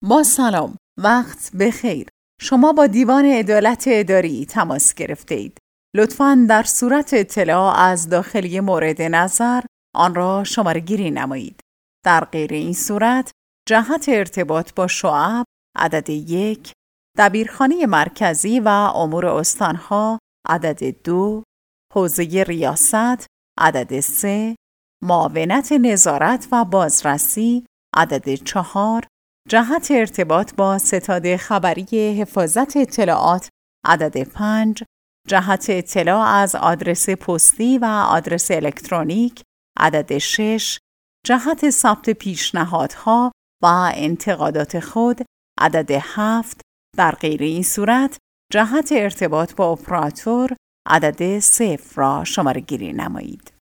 با سلام، وقت بخیر. شما با دیوان عدالت اداری تماس گرفته اید. لطفاً در صورت اطلاع از داخلی مورد نظر آن را شماره گیری نمایید. در غیر این صورت جهت ارتباط با شعب عدد 1، دبیرخانه مرکزی و امور استانها عدد 2، حوزه ریاست عدد 3، معاونت نظارت و بازرسی عدد 4، جهت ارتباط با ستاد خبری حفاظت اطلاعات عدد 5، جهت اطلاع از آدرس پستی و آدرس الکترونیک عدد 6، جهت ثبت پیشنهادها و انتقادات خود عدد 7. در غیر این صورت جهت ارتباط با اپراتور عدد 0 را شماره گیری نمایید.